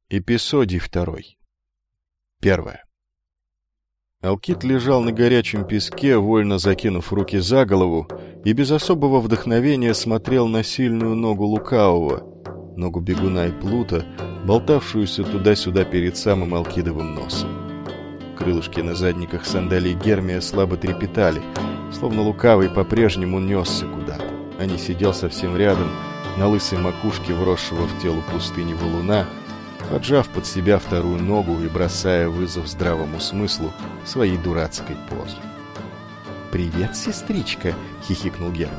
Эпизодий 2. 1. Алкид лежал на горячем песке, вольно закинув руки за голову, и без особого вдохновения смотрел на сильную ногу лукавого, ногу бегуна и плута, болтавшуюся туда-сюда перед самым Алкидовым носом. Крылышки на задниках сандалий Гермия слабо трепетали, словно лукавый по-прежнему несся куда-то, а не сидел совсем рядом, на лысой макушке вросшего в тело пустыни валуна, поджав под себя вторую ногу и бросая вызов здравому смыслу своей дурацкой позы. «Привет, сестричка!» — хихикнул Гермий.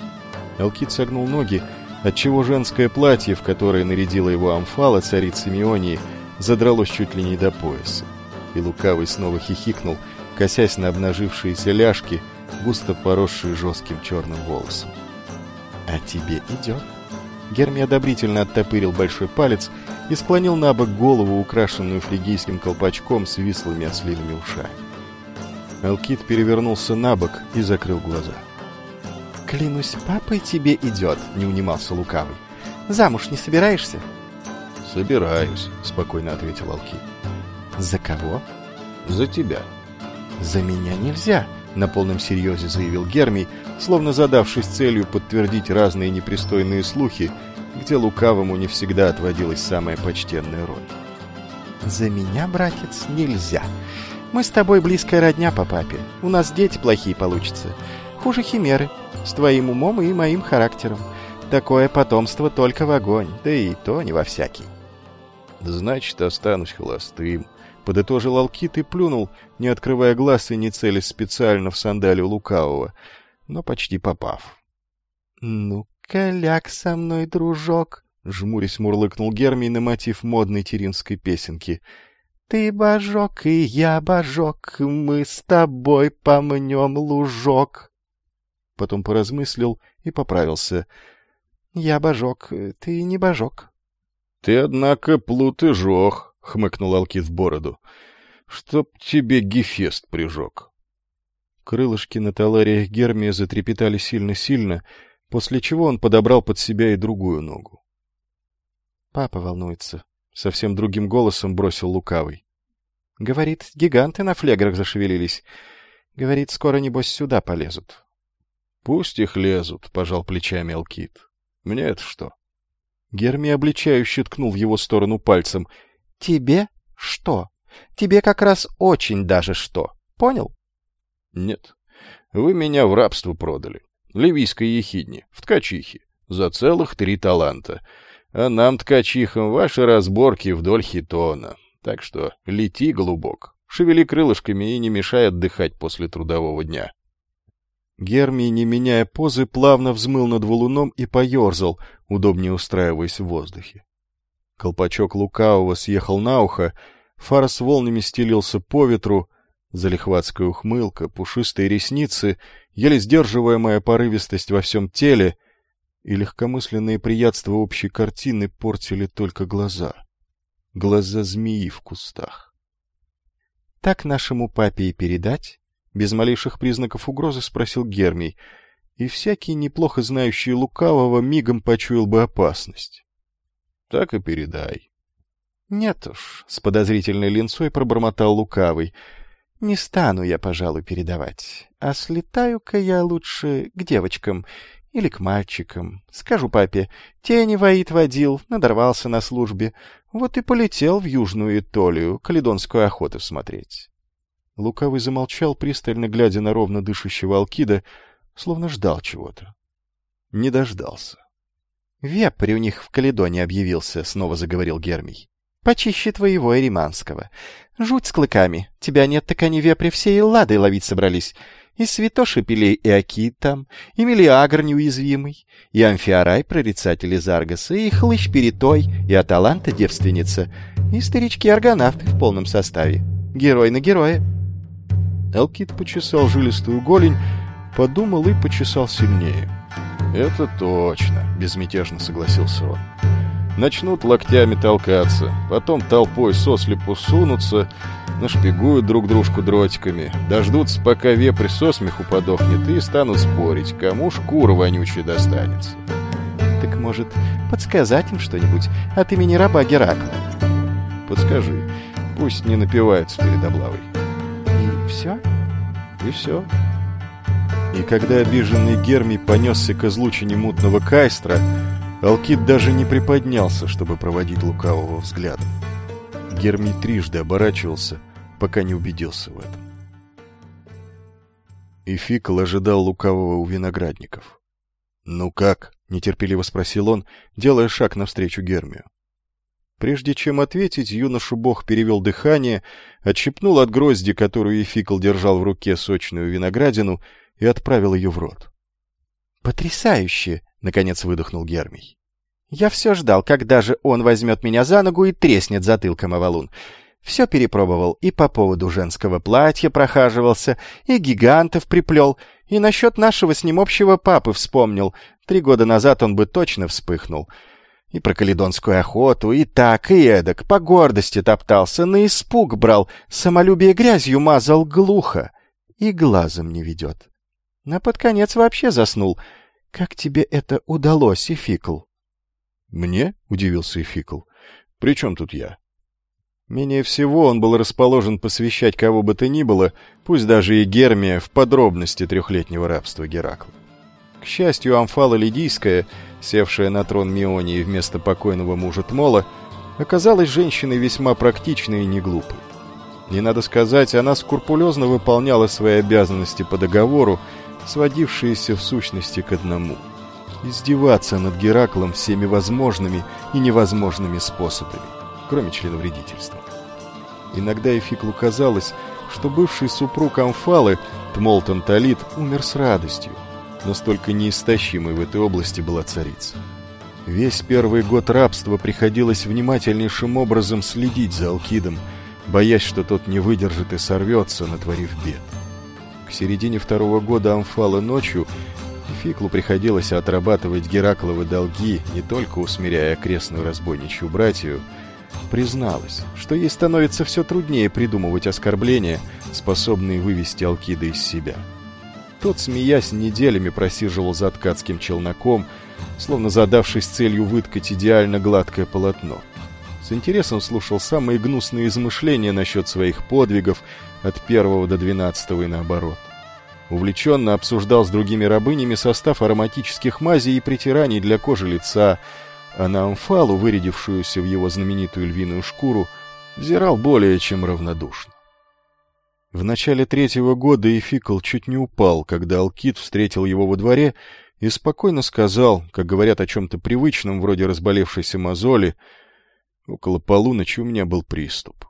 Алкид согнул ноги, отчего женское платье, в которое нарядила его Амфала, царица Мионии, задралось чуть ли не до пояса. И лукавый снова хихикнул, косясь на обнажившиеся ляжки, густо поросшие жестким черным волосом. «А тебе идет?» Гермий одобрительно оттопырил большой палец и склонил на бок голову, украшенную фригийским колпачком с вислыми ослиными ушами. Алкид перевернулся на бок и закрыл глаза. «Клянусь, папой тебе идет», — не унимался лукавый. «Замуж не собираешься?» «Собираюсь», — спокойно ответил Алкид. «За кого?» «За тебя». «За меня нельзя», — на полном серьезе заявил Гермий, словно задавшись целью подтвердить разные непристойные слухи, где лукавому не всегда отводилась самая почтенная роль. «За меня, братец, нельзя. Мы с тобой близкая родня по папе. У нас дети плохие получатся. Хуже химеры. С твоим умом и моим характером. Такое потомство только в огонь, да и то не во всякий». «Значит, останусь холостым», — подытожил Алкид и плюнул, не открывая глаз и не целясь специально в сандалию лукавого, но почти попав. «Ну-ка, ляг со мной, дружок», — жмурясь мурлыкнул Гермий на мотив модной теринской песенки. «Ты божок, и я божок, мы с тобой помнем лужок». Потом поразмыслил и поправился. «Я божок, ты не божок». «Ты, однако, плут и жох», — хмыкнул Алкид в бороду. «Чтоб тебе Гефест прижег». Крылышки на талариях Гермия затрепетали сильно-сильно, после чего он подобрал под себя и другую ногу. «Папа волнуется», — совсем другим голосом бросил лукавый. «Говорит, гиганты на флеграх зашевелились. Говорит, скоро, небось, сюда полезут». «Пусть их лезут», — пожал плечами Алкид. «Мне это что?» Гермий обличающе ткнул в его сторону пальцем. «Тебе что? Тебе как раз очень даже что. Понял?» «Нет. Вы меня в рабство продали. Ливийской ехидне, в ткачихе, за целых 3 таланта. А нам, ткачихам, ваши разборки вдоль хитона. Так что лети, голубок, шевели крылышками и не мешай отдыхать после трудового дня». Гермий, не меняя позы, плавно взмыл над валуном и поерзал, удобнее устраиваясь в воздухе. Колпачок лукавого съехал на ухо, фар с волнами стелился по ветру, залихватская ухмылка, пушистые ресницы, еле сдерживаемая порывистость во всем теле и легкомысленные приятства общей картины портили только глаза. Глаза змеи в кустах. «Так нашему папе и передать?» — без малейших признаков угрозы спросил Гермий, и всякий, неплохо знающий лукавого, мигом почуял бы опасность. «Так и передай». «Нет уж», — с подозрительной линцой пробормотал лукавый, — «не стану я, пожалуй, передавать, а слетаю-ка я лучше к девочкам или к мальчикам. Скажу папе, тени воит водил, надорвался на службе, вот и полетел в Южную Итолию каледонскую охоту смотреть». Лукавый замолчал, пристально глядя на ровно дышащего Алкида, словно ждал чего-то. Не дождался. «Вепрь у них в Каледоне объявился», — снова заговорил Гермий. «Почище твоего эриманского. Жуть с клыками. Тебя нет, так они вепри все Элладой ловить собрались. И святоши пилей и Акит там, и Мелиагр неуязвимый, и Амфиарай, прорицатель из Аргоса, и Хлыщ Перетой, и Аталанта девственница, и старички-аргонавты в полном составе. Герой на героя». Алкид почесал жилистую голень, подумал и почесал сильнее. «Это точно», — безмятежно согласился он. «Начнут локтями толкаться, потом толпой сослепу сунутся, нашпигуют друг дружку дротиками, дождутся, пока вепрь со смеху подохнет, и станут спорить, кому шкура вонючая достанется». «Так, может, подсказать им что-нибудь от имени раба Геракла?» Подскажи, пусть не напивается перед облавой». И все? И все. И когда обиженный Гермий понесся к излучине мутного кайстра, Алкид даже не приподнялся, чтобы проводить лукавого взглядом. Гермий трижды оборачивался, пока не убедился в этом. И Фикл ожидал лукавого у виноградников. «Ну как?» — нетерпеливо спросил он, делая шаг навстречу Гермию. Прежде чем ответить, юношу бог перевел дыхание, отщипнул от грозди, которую Ефикл держал в руке, сочную виноградину, и отправил ее в рот. «Потрясающе!» — наконец выдохнул Гермий. «Я все ждал, когда же он возьмет меня за ногу и треснет затылком о валун. Все перепробовал, и по поводу женского платья прохаживался, и гигантов приплел, и насчет нашего с ним общего папы вспомнил. 3 года назад он бы точно вспыхнул. И про каледонскую охоту, и так, и эдак, по гордости топтался, на испуг брал, самолюбие грязью мазал глухо, и глазом не ведет. А под конец вообще заснул. Как тебе это удалось, Ефикл?» «Мне?» — удивился Ефикл. «При чем тут я?» Менее всего он был расположен посвящать кого бы то ни было, пусть даже и Гермия, в подробности 3-летнего рабства Геракла. К счастью, Амфала Лидийская, севшая на трон Мионии вместо покойного мужа Тмола, оказалась женщиной весьма практичной и неглупой. И, надо сказать, она скрупулезно выполняла свои обязанности по договору, сводившиеся в сущности к одному — издеваться над Гераклом всеми возможными и невозможными способами, кроме членовредительства. Иногда Ефиклу казалось, что бывший супруг Амфалы, Тмол Танталит, умер с радостью. Настолько неистощимой в этой области была царица. Весь первый год рабства приходилось внимательнейшим образом следить за Алкидом, боясь, что тот не выдержит и сорвется, натворив бед. К середине 2-го года Амфалы ночью Ефиклу приходилось отрабатывать Геракловы долги, не только усмиряя окрестную разбойничью братью, призналась, что ей становится все труднее придумывать оскорбления, способные вывести Алкида из себя. Тот, смеясь, неделями просиживал за ткацким челноком, словно задавшись целью выткать идеально гладкое полотно. С интересом слушал самые гнусные измышления насчет своих подвигов от 1 до 12 и наоборот. Увлеченно обсуждал с другими рабынями состав ароматических мазей и притираний для кожи лица, а на Амфалу, вырядившуюся в его знаменитую львиную шкуру, взирал более чем равнодушно. В начале 3-го года Ефикл чуть не упал, когда Алкид встретил его во дворе и спокойно сказал, как говорят о чем-то привычном, вроде разболевшейся мозоли: «Около полуночи у меня был приступ».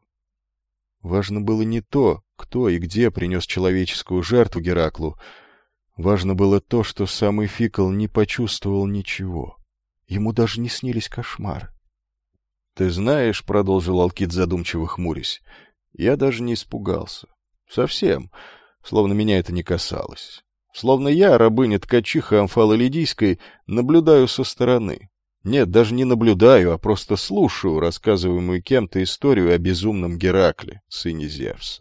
Важно было не то, кто и где принес человеческую жертву Гераклу. Важно было то, что сам Ефикл не почувствовал ничего. Ему даже не снились кошмары. «Ты знаешь, — продолжил Алкид, задумчиво хмурясь, — я даже не испугался. Совсем. Словно меня это не касалось. Словно я, рабыня-ткачиха Амфалы Лидийской, наблюдаю со стороны. Нет, даже не наблюдаю, а просто слушаю рассказываемую кем-то историю о безумном Геракле, сыне Зевса.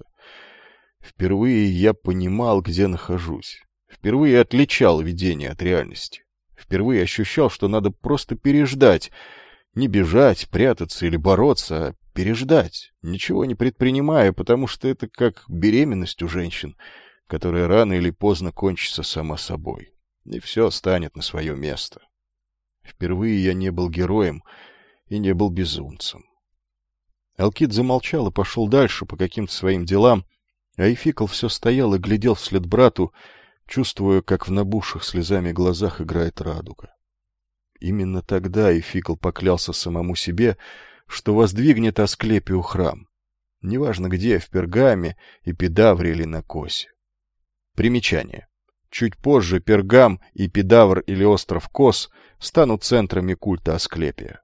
Впервые я понимал, где нахожусь. Впервые отличал видение от реальности. Впервые ощущал, что надо просто переждать. Не бежать, прятаться или бороться, а переждать, ничего не предпринимая, потому что это как беременность у женщин, которая рано или поздно кончится сама собой, и все станет на свое место. Впервые я не был героем и не был безумцем. Алкид замолчал и пошел дальше по каким-то своим делам, а Ефикл все стоял и глядел вслед брату, чувствуя, как в набухших слезами глазах играет радуга. Именно тогда Ефикл поклялся самому себе, что воздвигнет Асклепию храм. Неважно где, в Пергаме, Эпидавре или на Косе. Примечание. Чуть позже Пергам, Эпидавр или остров Кос станут центрами культа Асклепия.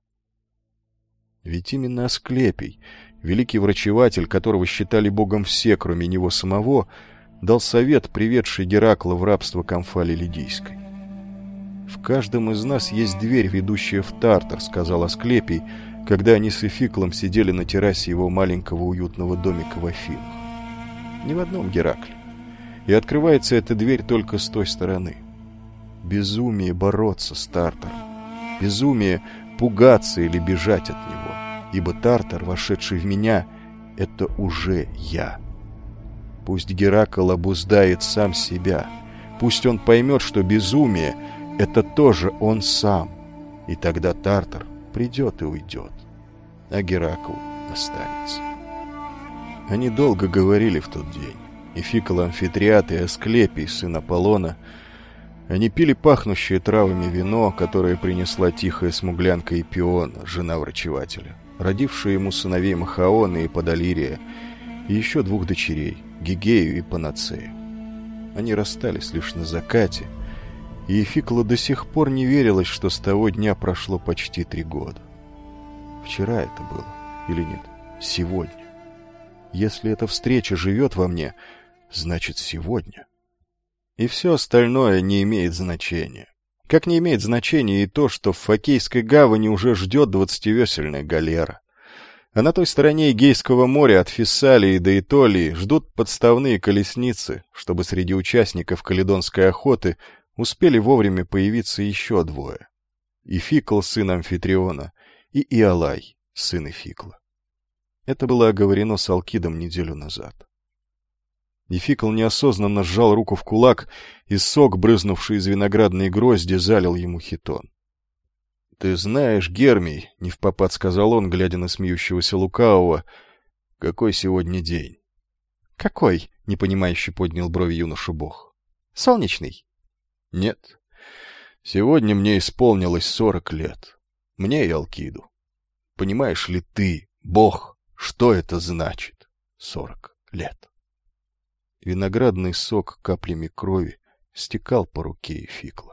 Ведь именно Асклепий, великий врачеватель, которого считали богом все, кроме него самого, дал совет, приведший Геракла в рабство к Амфале Лидийской. «В каждом из нас есть дверь, ведущая в Тартар», — сказал Асклепий, когда они с Ефиклом сидели на террасе его маленького уютного домика в Афинах. Ни в одном Геракле. И открывается эта дверь только с той стороны. Безумие бороться с Тартаром. Безумие пугаться или бежать от него. ибо Тартар, вошедший в меня, — это уже я. Пусть Геракл обуздает сам себя, пусть он поймет, что безумие — это тоже он сам, и тогда Тартар придет и уйдет, а Геракл останется. Они долго говорили в тот день, и Фикл Амфитриат, и Асклепий, сын Аполлона. Они пили пахнущее травами вино, которое принесла тихая смуглянка Ипиона, жена врачевателя, родившая ему сыновей Махаона и Подалирия, и еще 2 дочерей, Гигею и Панацею. Они расстались лишь на закате, и Фикла до сих пор не верилось, что с того дня прошло почти 3 года. Вчера это было, или нет, сегодня. Если эта встреча живет во мне, значит, сегодня. И все остальное не имеет значения. Как не имеет значения и то, что в Фокейской гавани уже ждет 20-весельная галера. А на той стороне Эгейского моря от Фессалии до Итолии ждут подставные колесницы, чтобы среди участников каледонской охоты успели вовремя появиться еще 2. И Фикл, сын Амфитриона, и Иолай, сын Фикла. Это было оговорено с Алкидом неделю назад. И Фикл неосознанно сжал руку в кулак, и сок, брызнувший из виноградной грозди, залил ему хитон. — Ты знаешь, Гермий, — невпопад сказал он, глядя на смеющегося лукавого, — какой сегодня день? — Какой? — непонимающе поднял брови юноша бог. — Солнечный? — Нет. Сегодня мне исполнилось 40 лет. Мне и Алкиду. Понимаешь ли ты, бог, что это значит? 40 лет. Виноградный сок каплями крови стекал по руке Фикла.